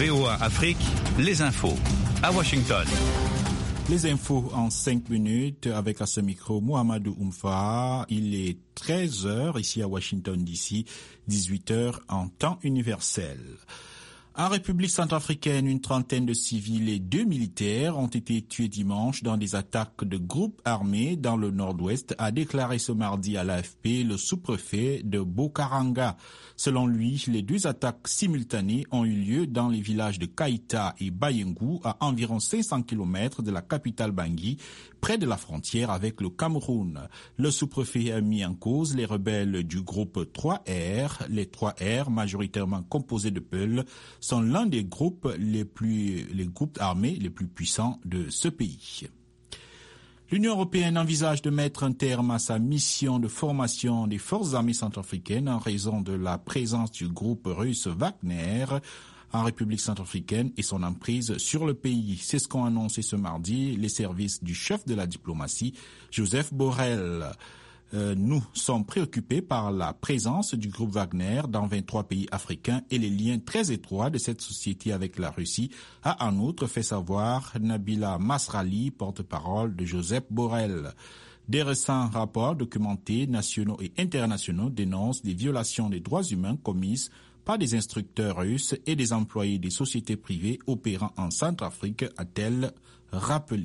VOA Afrique, les infos. À Washington. Les infos en 5 minutes avec à ce micro Mohamedou Oumfa. Il est 13h ici à Washington DC, 18h en temps universel. En République centrafricaine, une trentaine de civils et 2 militaires ont été tués dimanche dans des attaques de groupes armés dans le nord-ouest, a déclaré ce mardi à l'AFP le sous-préfet de Bokaranga. Selon lui, les 2 attaques simultanées ont eu lieu dans les villages de Kaïta et Bayengu, à environ 500 km de la capitale Bangui, près de la frontière avec le Cameroun. Le sous-préfet a mis en cause les rebelles du groupe 3R. Les 3R, majoritairement composés de Peuls, sont l'un des groupes les groupes armés les plus puissants de ce pays. L'Union européenne envisage de mettre un terme à sa mission de formation des forces armées centrafricaines en raison de la présence du groupe russe Wagner en République centrafricaine et son emprise sur le pays. C'est ce qu'ont annoncé ce mardi les services du chef de la diplomatie, Joseph Borrell. Nous sommes préoccupés par la présence du groupe Wagner dans 23 pays africains et les liens très étroits de cette société avec la Russie, a en outre fait savoir Nabila Masrali, porte-parole de Joseph Borrell. Des récents rapports documentés nationaux et internationaux dénoncent des violations des droits humains commises par des instructeurs russes et des employés des sociétés privées opérant en Centrafrique, a-t-elle rappelé.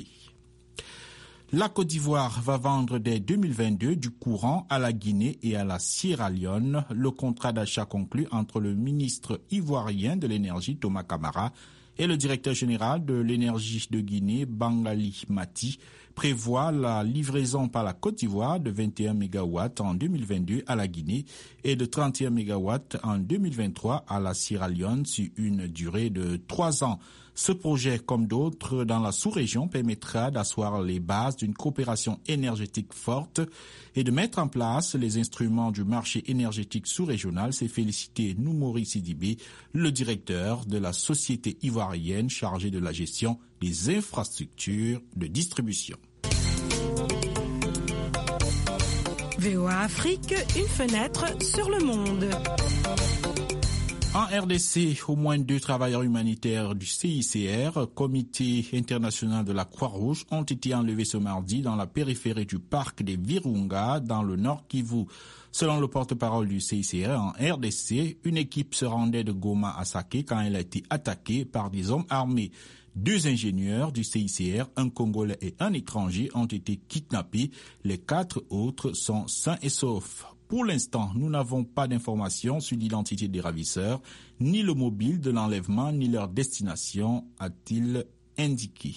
La Côte d'Ivoire va vendre dès 2022 du courant à la Guinée et à la Sierra Leone. Le contrat d'achat conclu entre le ministre ivoirien de l'énergie Thomas Camara et le directeur général de l'énergie de Guinée, Bangali Mati, prévoit la livraison par la Côte d'Ivoire de 21 MW en 2022 à la Guinée et de 31 MW en 2023 à la Sierra Leone sur une durée de 3 ans. Ce projet, comme d'autres dans la sous-région, permettra d'asseoir les bases d'une coopération énergétique forte et de mettre en place les instruments du marché énergétique sous-régional, s'est félicité Noumouri Sidibé, le directeur de la société ivoirienne chargée de la gestion des infrastructures de distribution. VOA Afrique, une fenêtre sur le monde. En RDC, au moins 2 travailleurs humanitaires du CICR, Comité international de la Croix-Rouge, ont été enlevés ce mardi dans la périphérie du parc des Virunga, dans le Nord Kivu. Selon le porte-parole du CICR en RDC, une équipe se rendait de Goma à Sake quand elle a été attaquée par des hommes armés. 2 ingénieurs du CICR, un Congolais et un étranger, ont été kidnappés. Les 4 autres sont sains et saufs. Pour l'instant, nous n'avons pas d'informations sur l'identité des ravisseurs, ni le mobile de l'enlèvement, ni leur destination, a-t-il indiqué.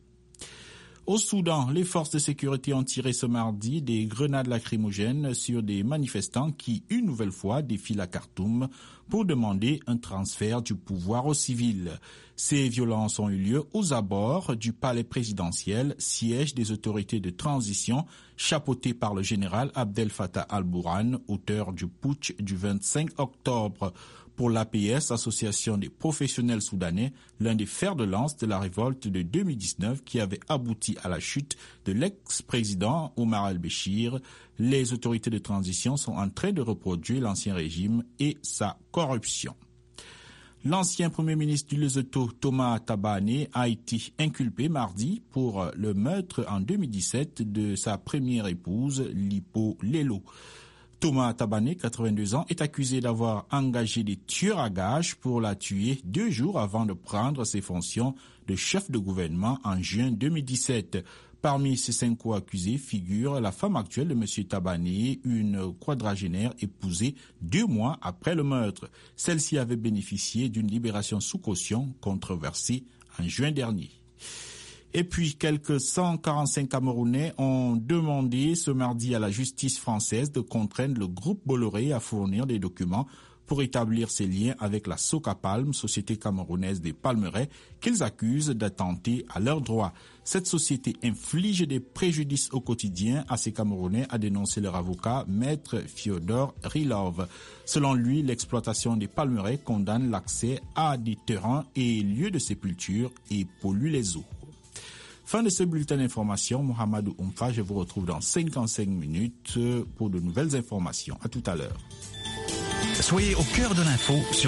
Au Soudan, les forces de sécurité ont tiré ce mardi des grenades lacrymogènes sur des manifestants qui, une nouvelle fois, défilent à Khartoum pour demander un transfert du pouvoir aux civils. Ces violences ont eu lieu aux abords du palais présidentiel, siège des autorités de transition, chapeauté par le général Abdel Fattah al-Burhan, auteur du putsch du 25 octobre. Pour l'APS, Association des professionnels soudanais, l'un des fers de lance de la révolte de 2019 qui avait abouti à la chute de l'ex-président Omar al-Béchir, les autorités de transition sont en train de reproduire l'ancien régime et sa corruption. L'ancien premier ministre du Lesotho, Thomas Tabane, a été inculpé mardi pour le meurtre en 2017 de sa première épouse, Lipo Lelo. Thomas Tabane, 82 ans, est accusé d'avoir engagé des tueurs à gages pour la tuer 2 jours avant de prendre ses fonctions de chef de gouvernement en juin 2017. Parmi ces 5 co-accusés figure la femme actuelle de M. Tabane, une quadragénaire épousée 2 mois après le meurtre. Celle-ci avait bénéficié d'une libération sous caution controversée en juin dernier. Et puis, quelques 145 Camerounais ont demandé ce mardi à la justice française de contraindre le groupe Bolloré à fournir des documents pour établir ses liens avec la Socapalm, société camerounaise des palmeraies, qu'ils accusent d'attenter à leurs droits. Cette société inflige des préjudices au quotidien à ces Camerounais, a dénoncé leur avocat, Maître Fyodor Rilov. Selon lui, l'exploitation des palmeraies condamne l'accès à des terrains et lieux de sépulture et pollue les eaux. Fin de ce bulletin d'information, Mohamedou Oumfa, je vous retrouve dans 55 minutes pour de nouvelles informations. À tout à l'heure. Soyez au cœur de l'info sur